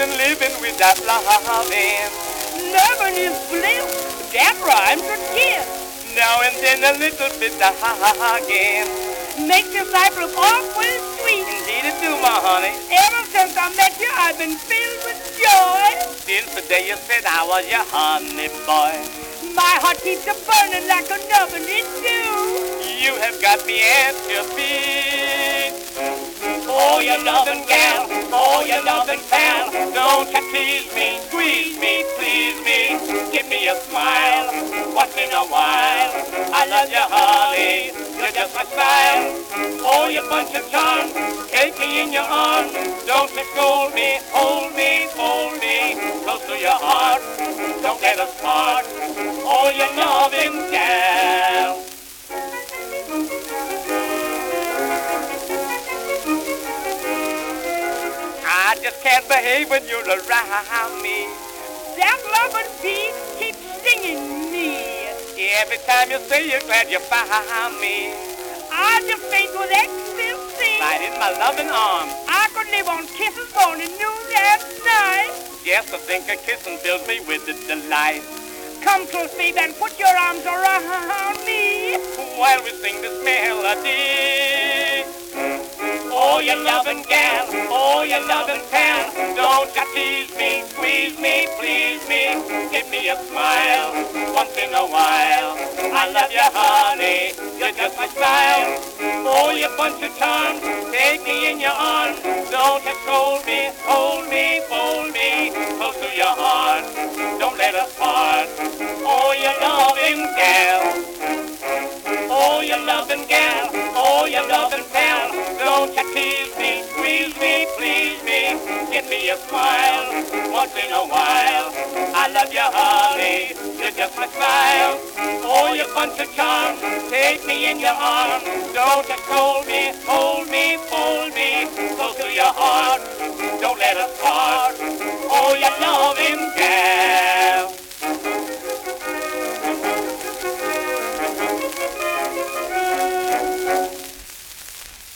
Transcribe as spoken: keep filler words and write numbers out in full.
and living without loving. Loving is bliss, that rhymes with kiss. Now and then a little bit of hugging. Makes your life look awful sweet. Indeed it do, my honey. Ever since I met you, I've been filled with joy. Since the day you said I was your honey boy. My heart keeps a burning like an oven, it do. You have got me at your feet. Oh, you loving gal, oh, you loving pal. Don't you tease me, squeeze me, please me. Give me a smile, once in a while. I love you, honey, you're just my style. Oh, you bunch of charms, take me in your arms. Don't you scold me, hold me, hold me. Close to your heart, don't let us part. Oh, you loving gal. I just can't behave when you're around me. That loving beat keeps stinging me. Every time you say you're glad you found me. I just faint with ecstasy. Right in my loving arms. I could live on kisses morning, noon, and night. Yes, I think a kissing fills me with the delight. Come close, baby, and put your arms around me while we sing this melody. Oh, you loving gal, oh, you loving pal. Don't you tease me, squeeze me, please me. Give me a smile, once in a while. I love you, honey, you're just my style. Oh, you bunch of charms, take me in your arms. Don't you scold me, hold me, fold me. Close to your heart, don't let us part. Oh, you loving gal. Oh, you loving gal, oh, you loving pal. Don't you tease me, squeeze me, please me. Give me a smile, once in a while. I love you, honey, you're just my style. Oh, you bunch of charms, take me in your arms. Don't you scold me, hold me, fold me. Close to your heart, don't let us part.